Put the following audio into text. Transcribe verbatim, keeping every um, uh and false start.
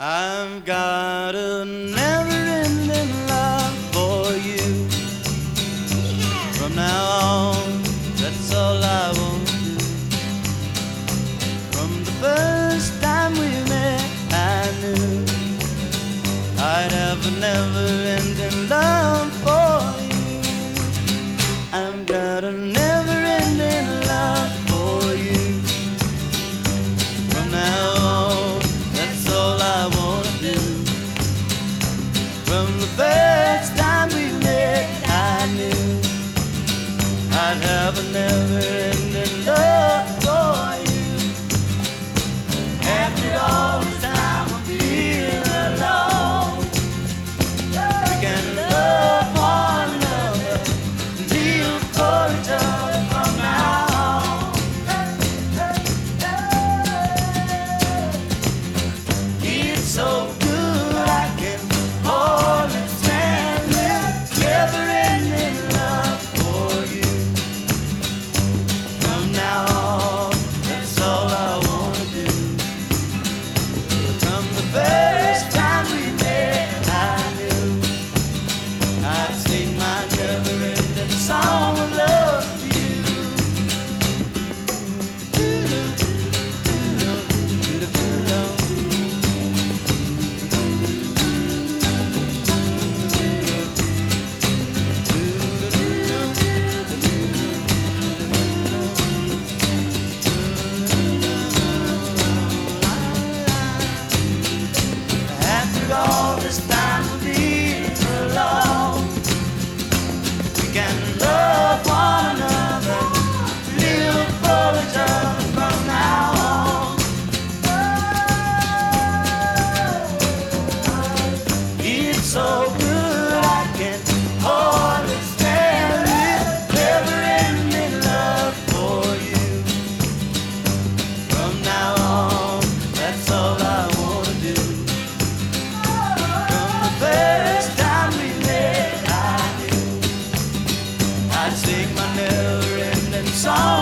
I've got a never-ending love for you. From now on, that's all I want to do. From the first time we met, I knew I'd have a never-ending love for you. I've got a never-ending love for you. From now on, that's all I want to do. From the first time we met, I knew I'd have a never-ending love for you. After all this time of being alone, we can love one another and live for each other from now on. It's so good I can hardly stand it. Never-ending love for you. From now on, that's all I want to do. From the first time we met, I knew I'd sing my never-ending song of love to you. After all this time of being alone, we can love one another, live for each other from now on. It's so good I can hardly stand it. Never-ending love for you. From now on, that's all I want to do. From the first time we met, I knew I'd sing my never-ending song.